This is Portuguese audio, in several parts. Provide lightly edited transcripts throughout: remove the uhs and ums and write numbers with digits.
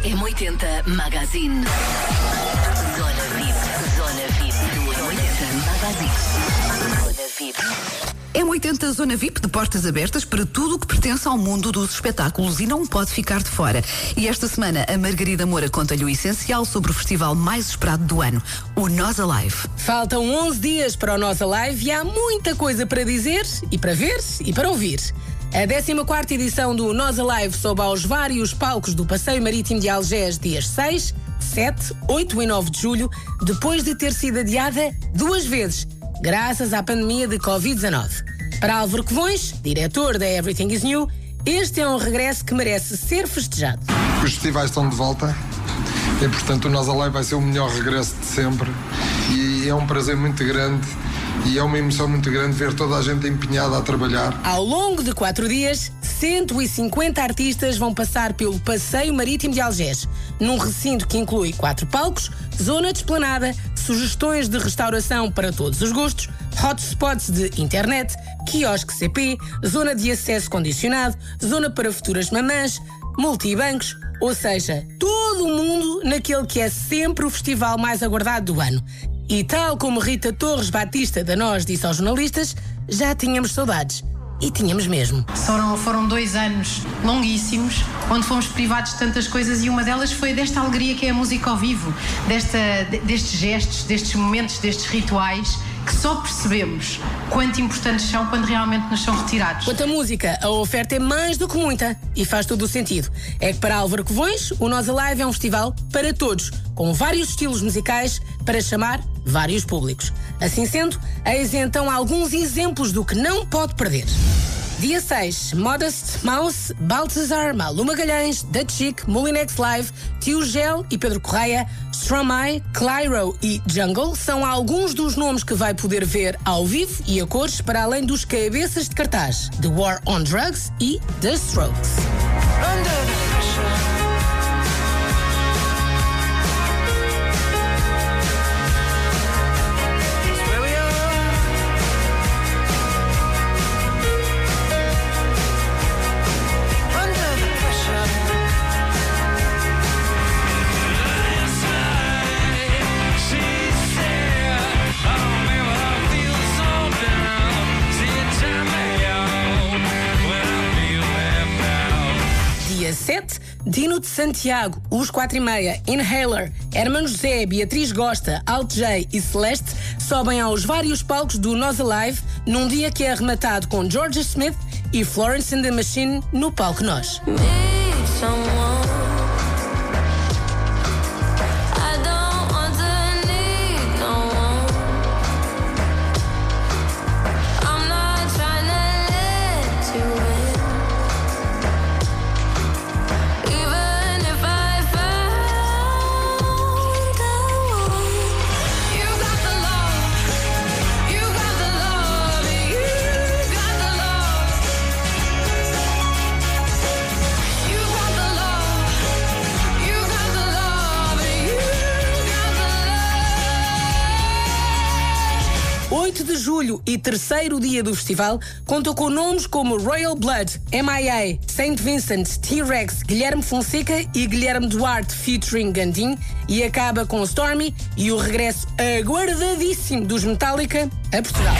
M80 Magazine. Zona VIP. Zona VIP do M80 Magazine. Zona VIP. M80 Zona VIP de portas abertas para tudo o que pertence ao mundo dos espetáculos e não pode ficar de fora. E esta semana a Margarida Moura conta-lhe o essencial sobre o festival mais esperado do ano, o Nós Alive. Faltam 11 dias para o Nós Alive e há muita coisa para dizer e para ver e para ouvir. A 14ª edição do Nós Alive sobe aos vários palcos do Passeio Marítimo de Algés dias 6, 7, 8 e 9 de julho, depois de ter sido adiada 2 vezes, graças à pandemia de Covid-19. Para Álvaro Covões, diretor da Everything is New, este é um regresso que merece ser festejado. Os festivais estão de volta e, portanto, o Nós Alive vai ser o melhor regresso de sempre e é um prazer muito grande e é uma emoção muito grande ver toda a gente empenhada a trabalhar. Ao longo de 4 dias, 150 artistas vão passar pelo Passeio Marítimo de Algés, num recinto que inclui 4 palcos, zona de esplanada, sugestões de restauração para todos os gostos, hotspots de internet, quiosque CP, zona de acesso condicionado, zona para futuras mamãs, multibancos, ou seja, todo o mundo naquele que é sempre o festival mais aguardado do ano. E tal como Rita Torres Batista da Nós disse aos jornalistas, já tínhamos saudades. E tínhamos mesmo. Foram 2 anos longuíssimos, onde fomos privados de tantas coisas e uma delas foi desta alegria que é a música ao vivo, destes gestos, destes momentos, destes rituais que só percebemos quanto importantes são quando realmente nos são retirados. Quanto à música, a oferta é mais do que muita e faz todo o sentido. É que para Álvaro Covões, o Nós Alive é um festival para todos, com vários estilos musicais para chamar vários públicos. Assim sendo, eis então alguns exemplos do que não pode perder. Dia 6, Modest Mouse, Balthazar, Malu Magalhães, The Chick, Molinex Live, Tio Gel e Pedro Correia, Stromae, Clyro e Jungle são alguns dos nomes que vai poder ver ao vivo e a cores, para além dos cabeças de cartaz, The War on Drugs e The Strokes. Dia 7, Dino de Santiago, Os 4:30, Inhaler, Hermano José, Beatriz Gosta, Alt J e Celeste sobem aos vários palcos do Nós Alive num dia que é arrematado com Georgia Smith e Florence and the Machine no palco Nós. De julho e terceiro dia do festival contou com nomes como Royal Blood, MIA, Saint Vincent, T-Rex, Guilherme Fonseca e Guilherme Duarte featuring Gandim e acaba com Stormy e o regresso aguardadíssimo dos Metallica a Portugal.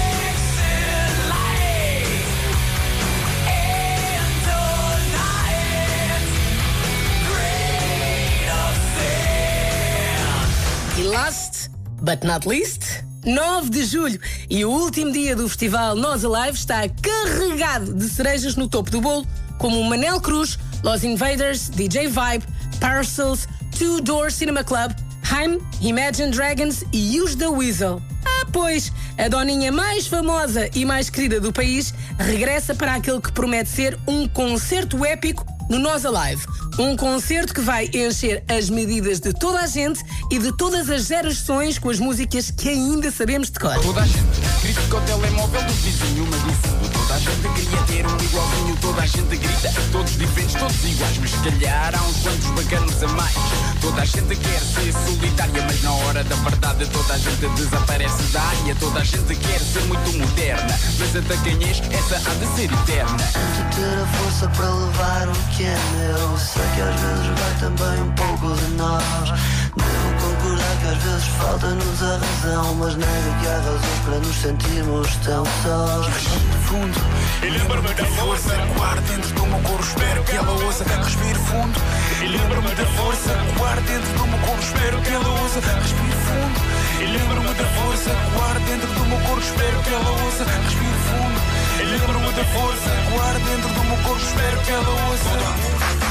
E last but not least, 9 de julho e o último dia do festival Nós Alive está carregado de cerejas no topo do bolo, como Manel Cruz, Los Invaders, DJ Vibe, Parcels, Two Door Cinema Club, Haim, Imagine Dragons e Use the Weasel. Pois, a doninha mais famosa e mais querida do país regressa para aquele que promete ser um concerto épico no Nós Alive. Um concerto que vai encher as medidas de toda a gente e de todas as gerações com as músicas que ainda sabemos de cor. Toda a gente critica o telemóvel do vizinho, mas no fundo toda a gente queria ter um igualzinho. Toda a gente grita, todos diferentes, todos iguais, mas se calhar há uns quantos bacanas a mais. Toda a gente quer ser solitária, mas na hora da verdade toda a gente desaparece da área. Toda a gente quer ser muito moderna, mas a da quem és, essa há de ser eterna. Tento ter a força para levar o que é meu. Sei que às vezes vai também também um pouco de nós. Devo concordar que às vezes falta-nos a razão, mas nego que há razões para nos sentirmos tão sós. Respiro fundo e lembro-me da força que guarda dentro do meu corpo, espero que ela ouça. Respiro fundo e lembro-me da força que guarda dentro do meu corpo, espero que ela ouça. Respiro fundo e lembro-me da força que guarda dentro do meu corpo, espero que ela ouça. Respiro fundo e lembro-me da força que guarda dentro do meu corpo, espero que ela ouça.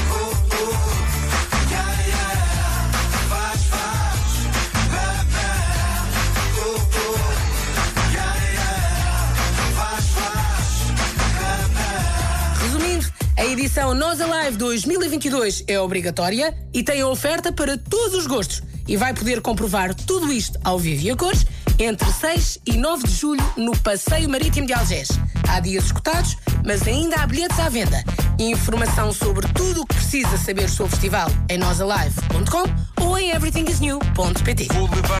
A edição Nós Alive 2022 é obrigatória e tem a oferta para todos os gostos. E vai poder comprovar tudo isto ao vivo e a cores entre 6 e 9 de julho no Passeio Marítimo de Algés. Há dias esgotados, mas ainda há bilhetes à venda. Informação sobre tudo o que precisa saber sobre o festival em nosalive.com ou em everythingisnew.pt.